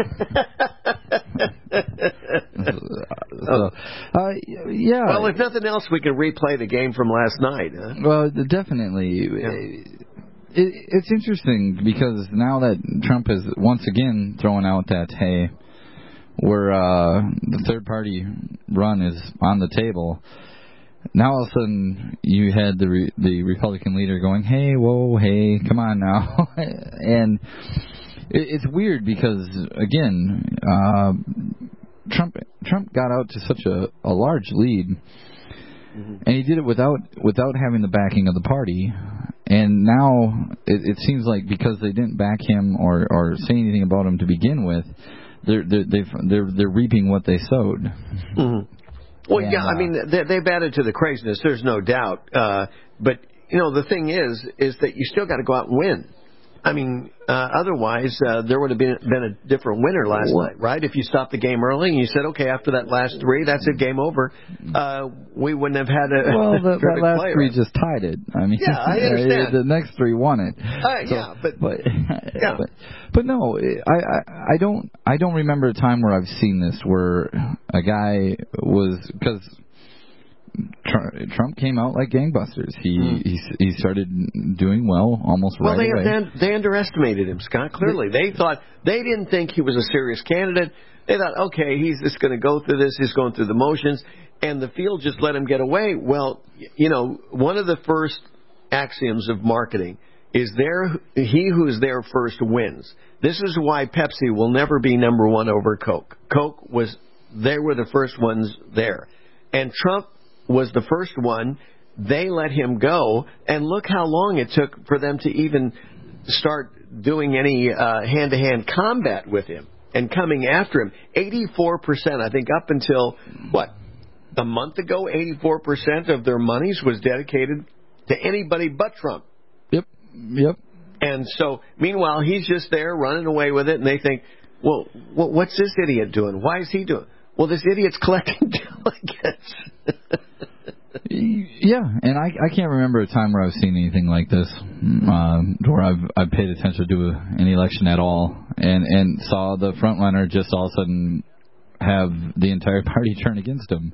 so, uh, yeah. Well, if nothing else, we can replay the game from last night. Huh? Well, definitely. Yeah. It, it's interesting because now that Trump is once again throwing out that, hey, we're uh, the third party run is on the table. now all of a sudden you had the re- the Republican leader going, hey, whoa, hey, come on now. And it, it's weird because, again, uh, Trump Trump got out to such a, a large lead, mm-hmm. and he did it without without having the backing of the party. And now it, it seems like because they didn't back him or, or say anything about him to begin with, they're they're they've, they're, they're reaping what they sowed. Mm-hmm. Well, and, yeah, I mean they, they've added to the craziness. There's no doubt. Uh, but you know the thing is, is that you still got to go out and win. I mean, uh, otherwise, uh, there would have been, been a different winner last what? night, right? If you stopped the game early and you said, okay, after that last three, that's it, game over, uh, we wouldn't have had a Well, the, that last play, three right? just tied it. I mean, yeah, I understand. The next three won it. Uh, so, yeah, but, but, yeah. but but no, I, I I don't I don't remember a time where I've seen this where a guy was because Trump came out like gangbusters. He mm. he he started doing well almost well, right they, away. Well, they, they underestimated him, Scott. Clearly, they thought they didn't think he was a serious candidate. They thought, okay, he's just going to go through this. He's going through the motions, and the field just let him get away. Well, you know, one of the first axioms of marketing is there. He who is there first wins. This is why Pepsi will never be number one over Coke. Coke was they were the first ones there, and Trump was the first one. They let him go, and look how long it took for them to even start doing any uh, hand-to-hand combat with him and coming after him. eighty-four percent, I think, up until, what, a month ago, eighty-four percent of their monies was dedicated to anybody but Trump. Yep, yep. And so, meanwhile, he's just there running away with it, and they think, well, what's this idiot doing? Why is he doing it? Well, this idiot's collecting delegates. Yeah, and I I can't remember a time where I've seen anything like this, uh, where I've I've paid attention to an election at all, and and saw the frontrunner just all of a sudden have the entire party turn against him.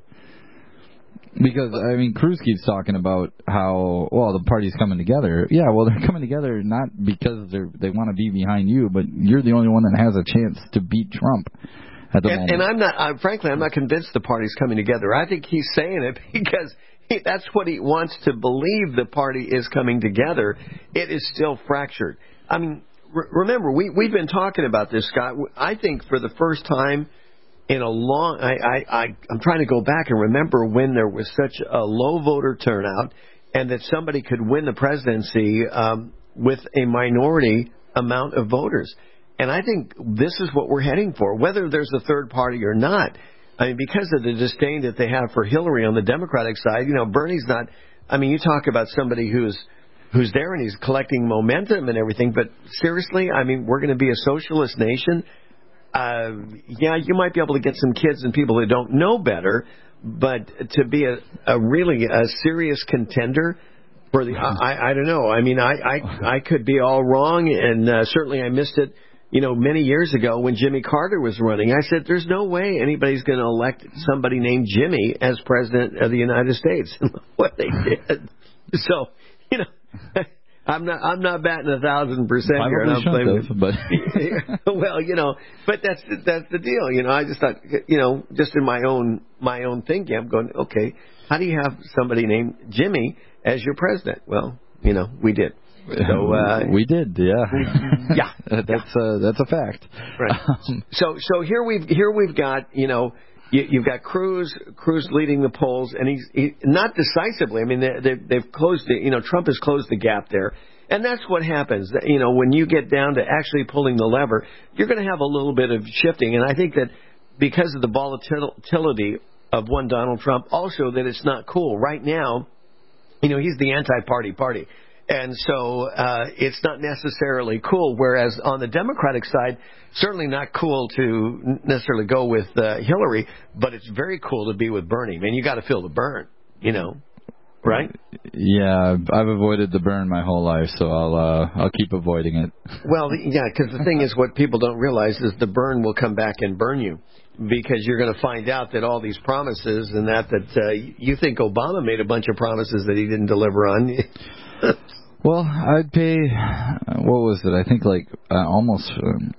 Because I mean, Cruz keeps talking about how well the party's coming together. Yeah, well, they're coming together not because they they want to be behind you, but you're the only one that has a chance to beat Trump. At the and, moment. and I'm not, uh, frankly, I'm not convinced the party's coming together. I think he's saying it because he, that's what he wants to believe the party is coming together. It is still fractured. I mean, re- remember, we, we've been talking about this, Scott. I think for the first time in a long, I, I, I, I'm trying to go back and remember when there was such a low voter turnout and that somebody could win the presidency um, with a minority amount of voters. And I think this is what we're heading for, whether there's a third party or not. I mean, because of the disdain that they have for Hillary on the Democratic side, you know, Bernie's not. I mean, you talk about somebody who's who's there and he's collecting momentum and everything. But seriously, I mean, we're going to be a socialist nation. Uh, yeah, you might be able to get some kids and people that don't know better, but to be a, a really a serious contender. For the, I, I don't know. I mean, I, I, I could be all wrong, and uh, certainly I missed it. You know, many years ago when Jimmy Carter was running, I said, there's no way anybody's going to elect somebody named Jimmy as president of the United States. What they did. So, you know, I'm not I'm not batting a thousand percent here. And I'm blaming, but well, you know, but that's that's the deal. You know, I just thought, you know, just in my own my own thinking, I'm going, okay, how do you have somebody named Jimmy as your president? Well, you know, we did. So uh, we did, yeah, yeah. that's a that's a fact. Right. Um, so so here we've here we've got you know you, you've got Cruz Cruz leading the polls, and he's he, not decisively. I mean they, they, they've closed the you know Trump has closed the gap there, and that's what happens. You know when you get down to actually pulling the lever, you're going to have a little bit of shifting, and I think that because of the volatility of one Donald Trump, also that it's not cool right now. You know he's the anti-party party. And so uh, it's not necessarily cool, whereas on the Democratic side, certainly not cool to necessarily go with uh, Hillary, but it's very cool to be with Bernie. Man, you got to feel the burn, you know, right? Yeah, I've avoided the burn my whole life, so I'll uh, I'll keep avoiding it. Well, yeah, because the thing is what people don't realize is the burn will come back and burn you. Because you're going to find out that all these promises and that, that uh, you think Obama made a bunch of promises that he didn't deliver on. Well, I'd pay, what was it? I think like uh, almost um,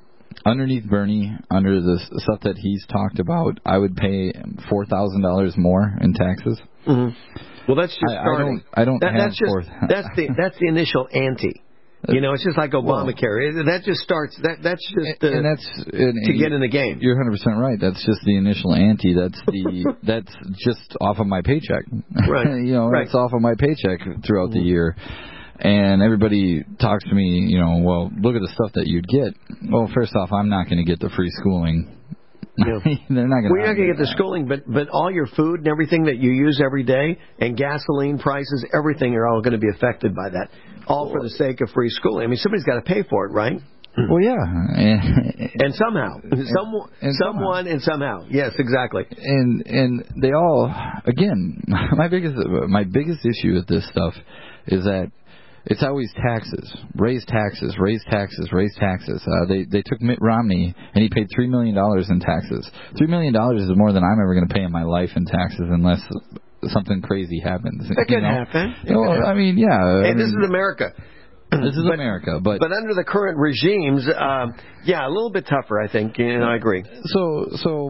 underneath Bernie, under the stuff that he's talked about, I would pay four thousand dollars more in taxes. Mm-hmm. Well, that's just I, starting. I don't. I don't that, have that's just four. that's the that's the initial ante. You know, it's just like Obamacare. Well, that just starts. That that's just uh, and that's and, to get in the game. You're one hundred percent right. That's just the initial ante. That's the that's just off of my paycheck. Right. you know, right. It's off of my paycheck throughout mm-hmm. the year. And everybody talks to me, you know, well, look at the stuff that you'd get. Well, first off, I'm not going to get the free schooling. Yeah. They're not going well, you're not going to get the schooling, but but all your food and everything that you use every day, and gasoline prices, everything are all going to be affected by that. All for the sake of free schooling. I mean, somebody's got to pay for it, right? Well, yeah. And, and somehow, someone, and someone, somehow. and somehow, yes, exactly. And and they all, again, my biggest my biggest issue with this stuff is that it's always taxes, raise taxes, raise taxes, raise taxes. Uh, they they took Mitt Romney and he paid three million dollars in taxes. Three million dollars is more than I'm ever going to pay in my life in taxes, unless something crazy happens. That can know? happen. You know, I mean, yeah. And I mean, this is America. This is but, America, but but under the current regimes, um, yeah, a little bit tougher, I think. And I agree. So so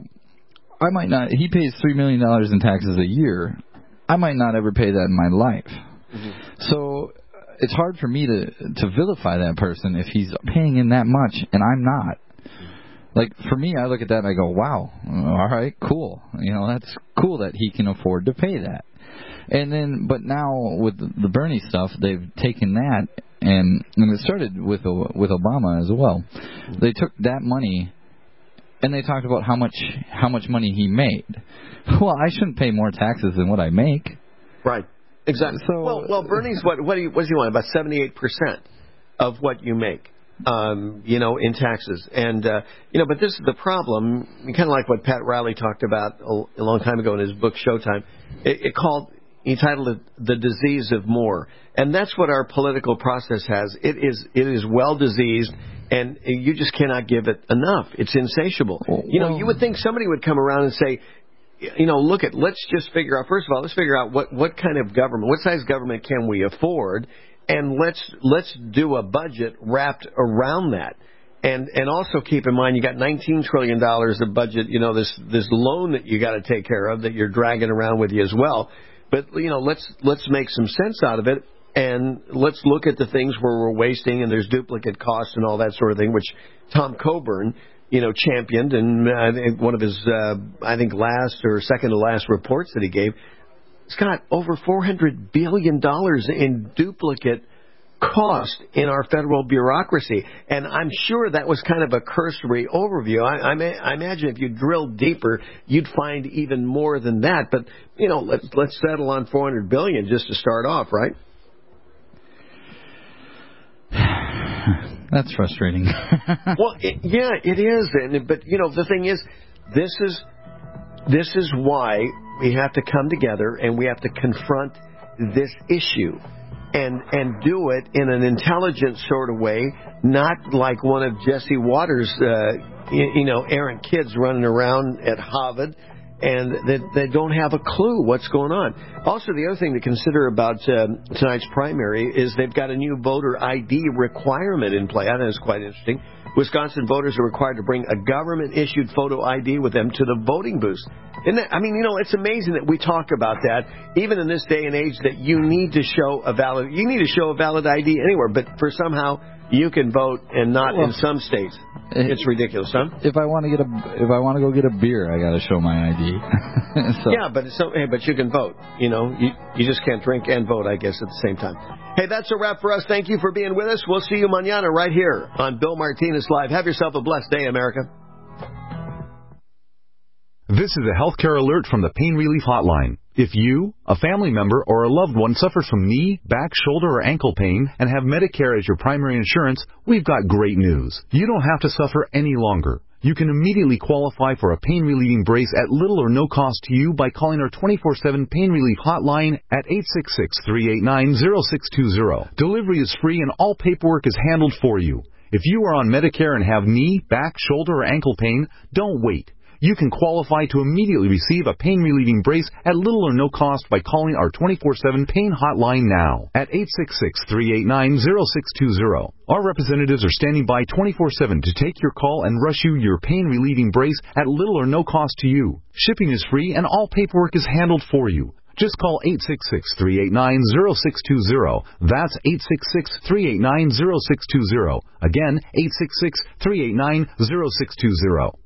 I might not. He pays three million dollars in taxes a year. I might not ever pay that in my life. Mm-hmm. So it's hard for me to to vilify that person if he's paying in that much and I'm not. Like, for me, I look at that and I go, wow, all right, cool. You know, that's cool that he can afford to pay that. And then, but now with the Bernie stuff, they've taken that, and, and it started with with Obama as well. They took that money and they talked about how much how much money he made. Well, I shouldn't pay more taxes than what I make. Right. Exactly. So, well, well, Bernie's what what do you, what does he want? About seventy-eight percent of what you make, um, you know, in taxes. And uh, you know, but this is the problem. Kind of like what Pat Riley talked about a, a long time ago in his book Showtime. It, it called he titled it "The Disease of More," and that's what our political process has. It is it is well diseased, and you just cannot give it enough. It's insatiable. Well, you know, you would think somebody would come around and say, you know, look at, let's just figure out, first of all, let's figure out what, what kind of government, what size government can we afford, and let's let's do a budget wrapped around that. And and also keep in mind, you got nineteen trillion dollars of budget, you know, this this loan that you got to take care of that you're dragging around with you as well. But, you know, let's let's make some sense out of it, and let's look at the things where we're wasting and there's duplicate costs and all that sort of thing, which Tom Coburn, you know, championed, and uh, one of his, uh, I think, last or second to last reports that he gave, it's got over four hundred billion dollars in duplicate cost in our federal bureaucracy. And I'm sure that was kind of a cursory overview. I, I, may, I imagine if you drilled deeper, you'd find even more than that. But, you know, let's, let's settle on four hundred billion dollars just to start off, right? That's frustrating. Well, it, yeah, it is. And, but, you know, the thing is, this is this is why we have to come together and we have to confront this issue and and do it in an intelligent sort of way, not like one of Jesse Waters', uh, you, you know, errant kids running around at Harvard and that they, they don't have a clue what's going on. Also, the other thing to consider about uh, tonight's primary is they've got a new voter I D requirement in play. I think it's quite interesting. Wisconsin voters are required to bring a government-issued photo I D with them to the voting booth. Isn't that, I mean, you know, it's amazing that we talk about that, even in this day and age, that you need to show a valid, you need to show a valid I D anywhere, but for somehow you can vote and not well, in some states. It's ridiculous, huh? If I want to get a, if I want to go get a beer, I got to show my I D. so. Yeah, but so, hey, but you can vote. You know, you you just can't drink and vote, I guess, at the same time. Hey, that's a wrap for us. Thank you for being with us. We'll see you mañana right here on Bill Martinez Live. Have yourself a blessed day, America. This is a healthcare alert from the Pain Relief Hotline. If you, a family member, or a loved one suffers from knee, back, shoulder, or ankle pain and have Medicare as your primary insurance, we've got great news. You don't have to suffer any longer. You can immediately qualify for a pain-relieving brace at little or no cost to you by calling our twenty-four seven Pain Relief Hotline at eight six six, three eight nine, zero six two zero. Delivery is free and all paperwork is handled for you. If you are on Medicare and have knee, back, shoulder, or ankle pain, don't wait. You can qualify to immediately receive a pain-relieving brace at little or no cost by calling our twenty-four seven pain hotline now at eight six six, three eight nine, zero six two zero. Our representatives are standing by twenty-four seven to take your call and rush you your pain-relieving brace at little or no cost to you. Shipping is free and all paperwork is handled for you. Just call eight six six, three eight nine, zero six two zero. That's eight six six, three eight nine, zero six two zero. Again, eight six six, three eight nine, zero six two zero.